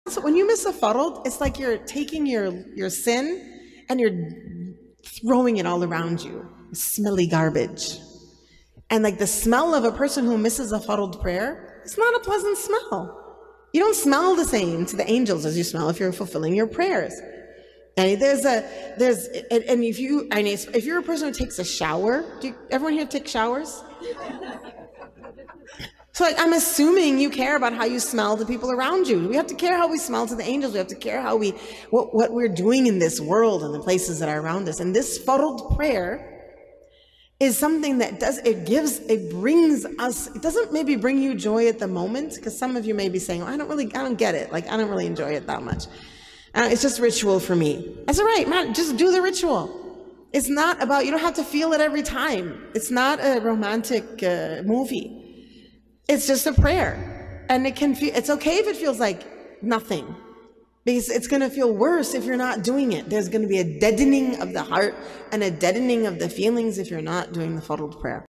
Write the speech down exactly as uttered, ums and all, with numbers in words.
So when you miss a farad, it's like you're taking your, your sin and you're throwing it all around you. Smelly garbage. And like the smell of a person who misses a farad prayer, it's not a pleasant smell. You don't smell the same to the angels as you smell if you're fulfilling your prayers. And there's a, there's, and, and if you, I mean, if you're a person who takes a shower, do you, everyone here take showers? So like, I'm assuming you care about how you smell to people around you. We have to care how we smell to the angels. We have to care how we, what, what we're doing in this world and the places that are around us. And this farad prayer is something that does, it gives, it brings us, it doesn't maybe bring you joy at the moment, because some of you may be saying, well, I don't really, I don't get it. Like, I don't really enjoy it that much. Uh, it's just ritual for me. That's all right, man, just do the ritual. It's not about, you don't have to feel it every time. It's not a romantic uh, movie. It's just a prayer. And it can feel, it's okay if it feels like nothing. Because it's going to feel worse if you're not doing it. There's going to be a deadening of the heart and a deadening of the feelings if you're not doing the farad prayer.